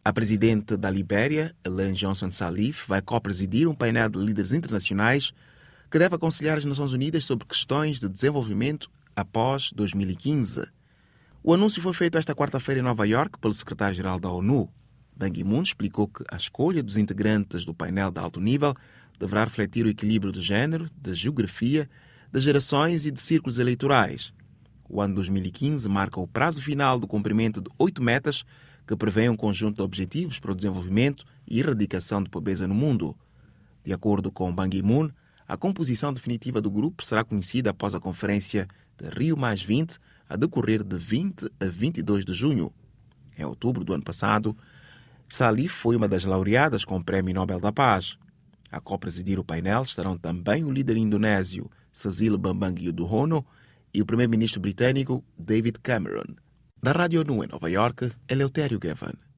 A presidente da Libéria, Ellen Johnson Sirleaf, vai co-presidir um painel de líderes internacionais que deve aconselhar as Nações Unidas sobre questões de desenvolvimento após 2015. O anúncio foi feito esta quarta-feira em Nova York pelo secretário-geral da ONU. Ban Ki-moon explicou que a escolha dos integrantes do painel de alto nível deverá refletir o equilíbrio de género, de geografia, de gerações e de círculos eleitorais. O ano 2015 marca o prazo final do cumprimento de 8 metas que prevêem um conjunto de objetivos para o desenvolvimento e erradicação de pobreza no mundo. De acordo com Ban Ki-moon, a composição definitiva do grupo será conhecida após a conferência de Rio+20, a decorrer de 20 a 22 de junho. Em outubro do ano passado, Sirleaf foi uma das laureadas com o Prémio Nobel da Paz. A co-presidir o painel estarão também o líder indonésio Susilo Bambang Yudhoyono e o primeiro-ministro britânico David Cameron. Da Rádio ONU em Nova York, Eleutério Gavan.